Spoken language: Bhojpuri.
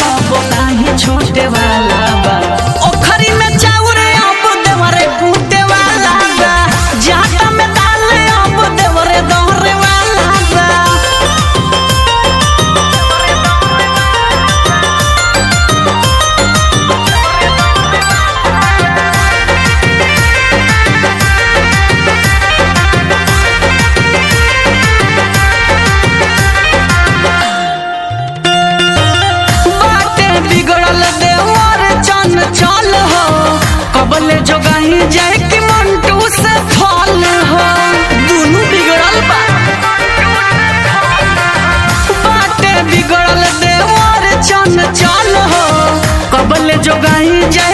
कबो नाही छोटे वाला बा ओखरी में चाउर अब देवरे कूटे वाला बा जाटा में दाल अब देवरे दोहरे वाला बा बिगड़ल देवर चन चल हो कबले जोगाही जाए कि मंटू से फल हो दोनों बिगड़ल बाटे बिगड़ल देवर चन चल हो कबले जोगाही जाए